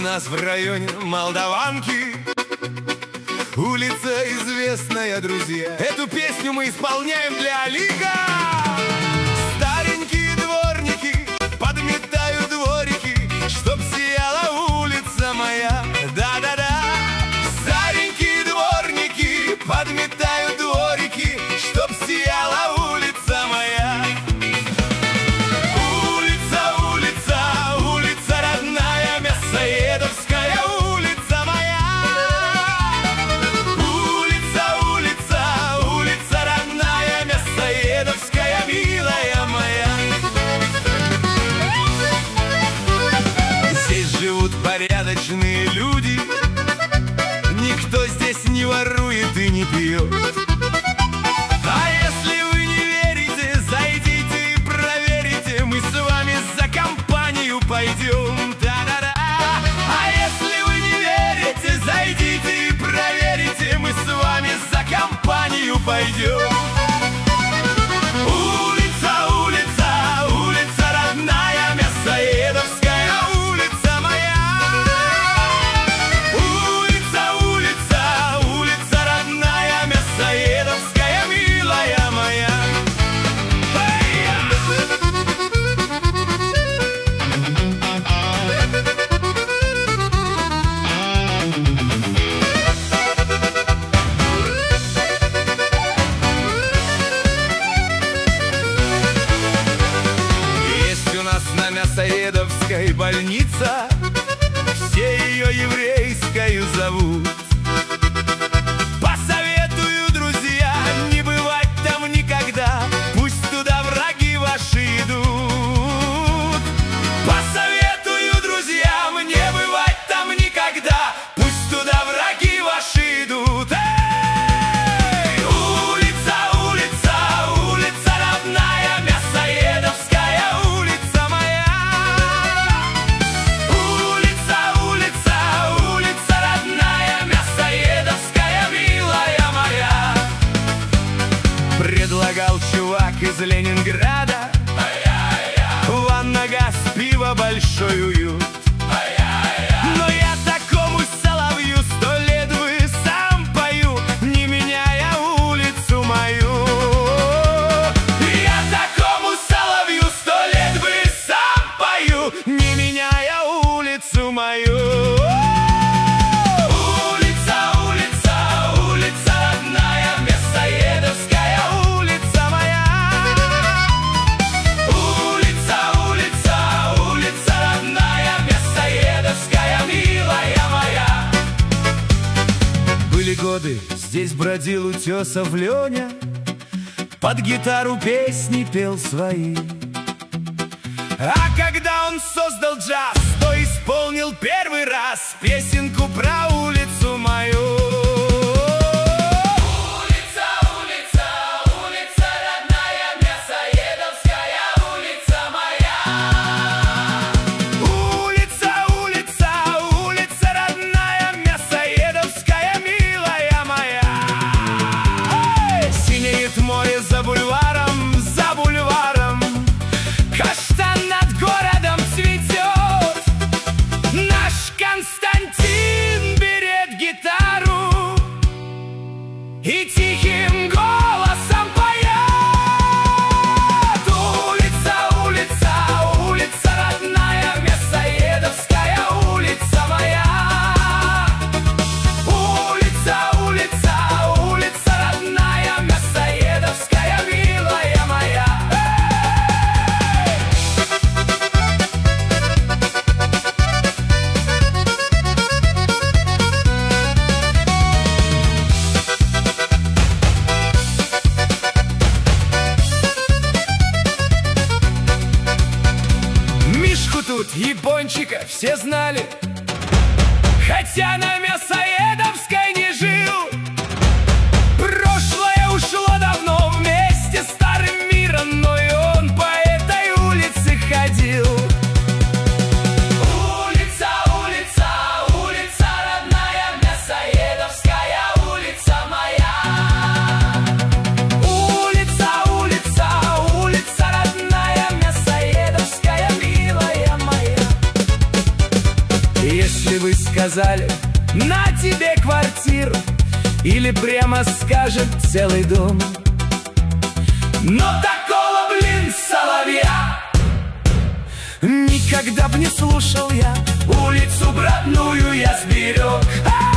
нас в районе Молдаванки улица известная, друзья. Эту песню мы исполняем для Олега. Старенькие дворники подметают дворики, чтоб сияла улица моя. Да-да-да. Старенькие дворники подметают дворики, чтоб сияла улица моя. Улица, улица, улица родная, Мясоедовская улица моя. Улица, улица, улица родная, Мясоедовская, милая моя. Здесь живут порядочные люди, никто здесь не ворует и не пьет. А если вы не верите, зайдите и проверите, мы с вами за компанию пойдем. Да-да-да. А если вы не верите, зайдите и проверите, мы с вами за компанию пойдем. Улица, улица, улица родная, Мясоедовская улица моя. Улица, улица, улица родная, Мясоедовская, милая моя. Есть у нас на Мясоедовской больница, все ее еврейскою зовут. Посоветую, друзья, не бывать там никогда, пусть туда враги ваши идут. Посоветую, друзья, не бывать там никогда, пусть туда враги ваши идут. Эй! Улица, улица, улица родная, Мясоедовская улица моя. Улица, улица, улица родная, Мясоедовская, милая моя. Предлагал чувак из Ленинграда, ванна, газ, пиво, большой уют. Но я такому соловью 100 лет вы сам пою, не меняя улицу мою. Я такому соловью 100 лет вы сам пою, не меняя улицу мою. Улица, улица, улица родная, Мясоедовская улица моя. Улица, улица, улица родная, Мясоедовская, милая моя. Были годы, здесь бродил Утесов Леня, под гитару песни пел свои. А когда он создал джаз, то исполнил первый раз песенку про улицу мою. Улица, улица, улица родная, Мясоедовская улица моя. Улица, улица, улица родная, Мясоедовская, милая моя. Эй! Синеет море за бульваром, за бульваром, каштан над городом цветет. Наш Константин берет гитару и тихим голосом поет. Улица, улица, улица родная, Мясоедовская улица моя. Улица, улица, улица родная, Мясоедовская, милая моя. Мишку тут, Япончика, все знали, хотя на Мясоедовской не жил. Прошлое ушло давно вместе с старым миром, но и он по этой улице ходил. Улица, улица, улица родная, Мясоедовская улица моя. Улица, улица, улица родная, Мясоедовская, милая моя. Если бы вы сказали: на тебе квартиру, или прямо скажет целый дом. Но такого, блин, соловья никогда б не слушал я. Улицу братную я сберег.